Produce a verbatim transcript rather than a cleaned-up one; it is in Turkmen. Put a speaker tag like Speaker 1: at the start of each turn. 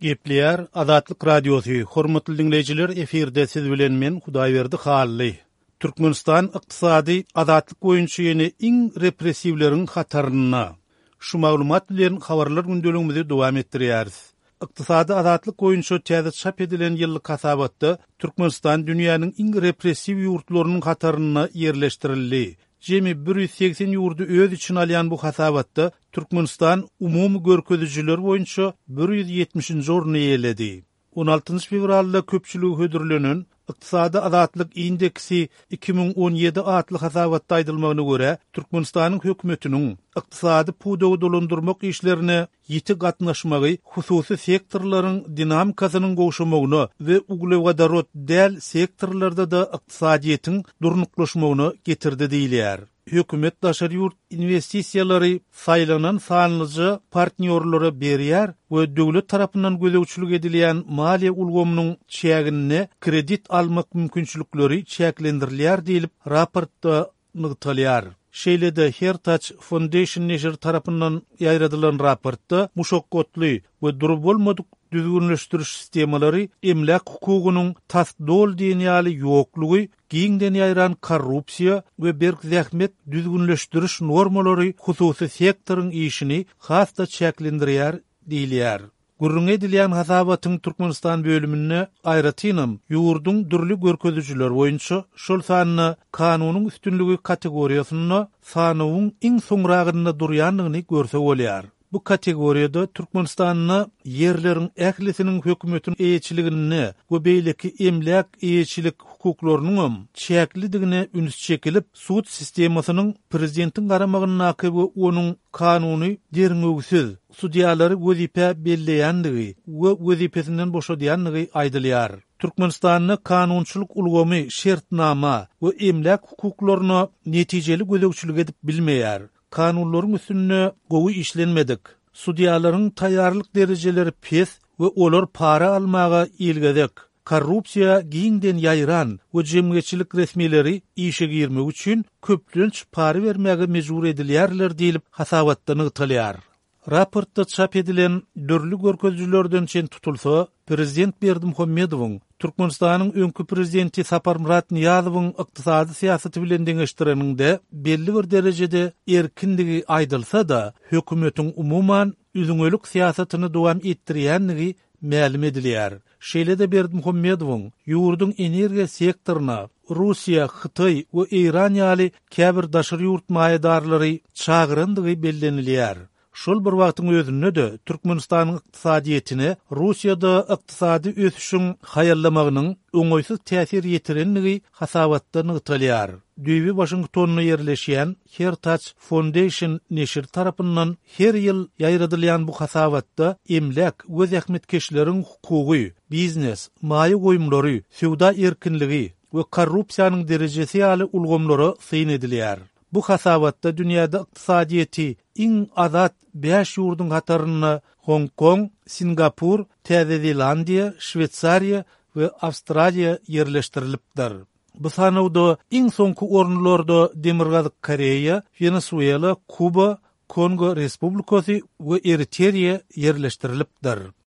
Speaker 1: Gepleyer Azatlyk Radiosu. Hormatly dinleyijiler, eferde siz bilen men Hudaýberdi Hally. Türkmenistan ykdysady azatlyk boýunça ýene iň repressivleriň hataryna şu maglumat bilen habarlar gündeligimizi dowam etdirýäris. Ykdysady azatlyk boýunça täze çap edilen ýyllyk hasabatda Türkmenistan dünýäniň iň repressiw ýurtlarynyň hataryna ýerleşdirildi. Jemi bir yüz seksen ýurdu öz için alýan bu hasabatda Türkmenistan umumy görkezüjiler boýunça bir yüz ýetmişinji orny ýeledi. on altynjy fevralda köpçüligi hödürlenen Iqtisadi azatlyk indeksi iki bin on ýedi atly hasabatda aýdylmagyna görä Türkmenistanyň hökümetiniň iqtisady pudawy dolandyrmak işlerine ýiti gatnaşmagy hususy sektorlaryň dinamikasynyň gowşamagyna we uglewadarot däl sektorlarda da iqtisadiýetiň durnuklaşmagyna getirdi diýilýär. Hökümet daşary ýurt investisiýalary saýlanan sanlyjy partnýorlara berýär we döwlet tarapyndan gözegçilik edilýän maliýe ulgamynyň çägini kredit almak mümkinçilikleri çäklendirilýär diýilip raportda nygtalýar. Şeýlede Heritage Foundation neşir tarapyndan ýaýradylan raportda muşakkatly we durbolmadyk düzgünleşdiriş sistemalary emlak hukugynyň tasdol diýýäli ýoklugy, giňden ýaýran korrupsiýa we berk zähmet düzgünleşdiriş normalary hususy sektoryň işini hasda çäklendirýär diýilýär. Gurrun edilýän hasabatyň Türkmenistan bölümine aýratynam ýurdun dürli görkezüjiler boýunça şol sanyny kanunyň üstünligi kategoriýasyna sanyň iň soňragyna durýanlygyny görse bolýar. Bu kategoriýada Türkmenistanyň ýerleriň ählisiniň hökümetiniň eýetçiligini we beýleki emlak eýetçilik hukuklarynyň çäklidigine üns çekilip sud sistemasynyň prezidentiň garamagyna akyby onuň kanuny derňögsiz sudiýalary wezipä belleýändigi we wezipesinden boşadýanlygy aýdylýar. Türkmenistanyň kanunçylyk ulgamy şertnama we emlak hukuklaryna netijeli gözegçilik edip bilmeýär. Kanunlaryň üstünde gowy işlenmedik. Sudiýalaryň taýýarlyk derejeleri pes we olar para almaga ilgedek. Korrupsiýa giňden ýaýran we jemgyýetçilik resmileri işe girmek üçin köplünç para bermäge mejbur edilýärler diýilip hasabatda nygtalýar. Raportda çap edilen dörli görkezüjilerden çen tutulsa, Prezident Berdimuhammedowyň Türkmenistanyň öňkü prezidenti Saparmurat Niýazowyň ykdysady syýasaty bilen deňeşdireninde belli bir derejede erkindigi aýdylsa da, hökümetiň umuman üzüňelik syýasatyny dowam etdirýänligi ma'lum edilýär. Şeýlede Berdimuhammedowyň ýurdun energiýa sektoryna Russiýa, Hytaý we Iran ýaly käbir daşary ýurt maýdarlary çagyrandygy bellenilýär. Şol bir wagtyň özünde de Türkmenistanyň ykdysadyetine Russiýada ykdysady ösüşiň hayallamagynyň öňöýsiz täsir ýetirenligi hasabatda nygtalýar. Düýbi Washingtonda ýerleşýän Heritage Foundation neşir tarapyndan her ýyl ýaýradylýan bu hasabatda emlak we zähmetkeşleriň hukugy, biznes, maýy goýumlary, sowda erkinligi we korrupsiýanyň derejesi ýaly ulgamlary syn edilýär. Bu hasabatda dünýäde ykdysadyeti iň azat beş ýurdun hataryna Hong Kong, Singapur, Täze Zelandiýa, Şwetsariýa we Awstraliýa ýerleşdirilipdir. Bu sanawda iň soňky ornlarda Demirgazyk Koreýa, Venezuela, Kuba, Kongo Respublikasy we Eritreýa ýerleşdirilipdir.